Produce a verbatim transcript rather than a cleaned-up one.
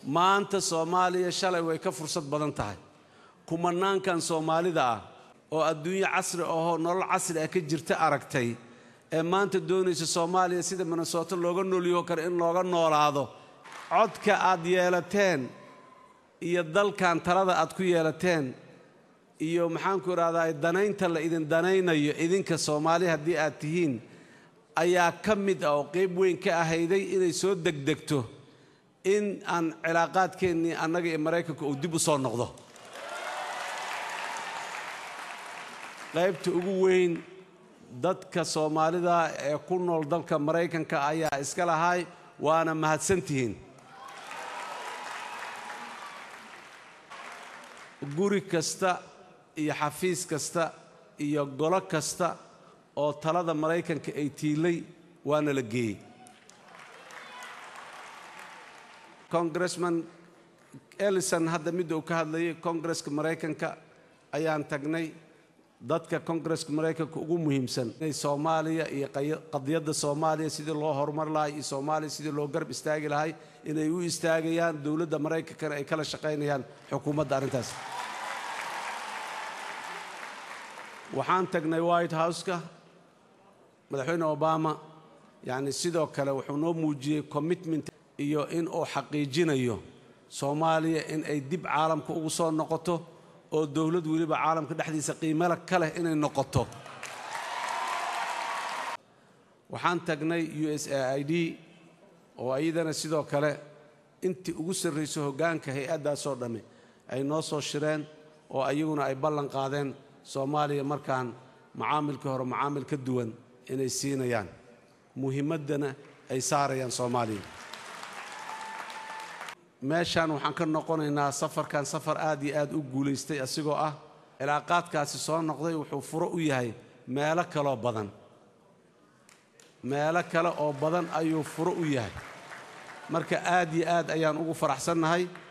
maanta Soomaaliya shalay way ka fursad badan tahay kumanaankan Soomaalida ah oo adduunyo casri ah oo nolol casri ah ka jirta aragtay ee maanta doonaysa Soomaaliya sida Minnesota looga nooliyo kar in looga noolaado codka aad yeelateen iyo dalkan talada aad ku yeelateen iyo maxaan ku raadaay danaynta la idin danaynayo idinka Soomaali hadii aad tihiin ayaa ka mid ah oo qayb weyn ka ahayday inay soo degdegto in aan cilaaqaadkeennii annaga ee Mareykanka uu dib u soo noqdo qaybta ugu weyn dadka Soomaalida ee ku nool dalka Mareykanka ayaa iska lahay waana mahadsantihiin guri kasta iyo xafiis kasta iyo golo kasta oo talada Mareykanka ay tiilay waana la geeyay Congressman Ellison hadda mid uu ka hadlayay Congresska Mareykanka ayaan tagnay dadka Congresska Mareykanka ugu muhiimsan ee Soomaaliya iyo qadiyada Soomaaliya sidii loo horumar lahay iyo Soomaaliya sidii loo garb istaagi lahay inay u istaagayaan dawladda Mareykanka ay kala shaqeynayaan xukuumadda arintaas waxaan tagnay White House-ka madaxweyne Obama yani sidoo kale wuxuu noo muujiyay commitment iyo in uu xaqiijinayo Soomaaliya in ay dib caalamka ugu soo noqoto oo dawlad waliba caalamka dhexdiisa qiimo kale inay noqoto waxaan tagnay U S A I D oo ayadana sidoo kale intii ugu sarreeyay hoggaanka hay'adaas oo dhame ay noo soo shireen oo ayaguna ay ballan qaadeen Soomaaliya markaan macaamilka hore macaamil ka duwan inay siinayaan muhiimadana ay saarayaan Soomaaliya meeshaan waxaan ka noqonaynaa safarkan safar aad iyo aad u guuleystay asigoo ah cilaaqaadkaasi soo noqday wuxuu furo u yahay meelo kale badan meelo kale oo badan ayuu furo u yahay marka aad iyo aad ayaan ugu faraxsanahay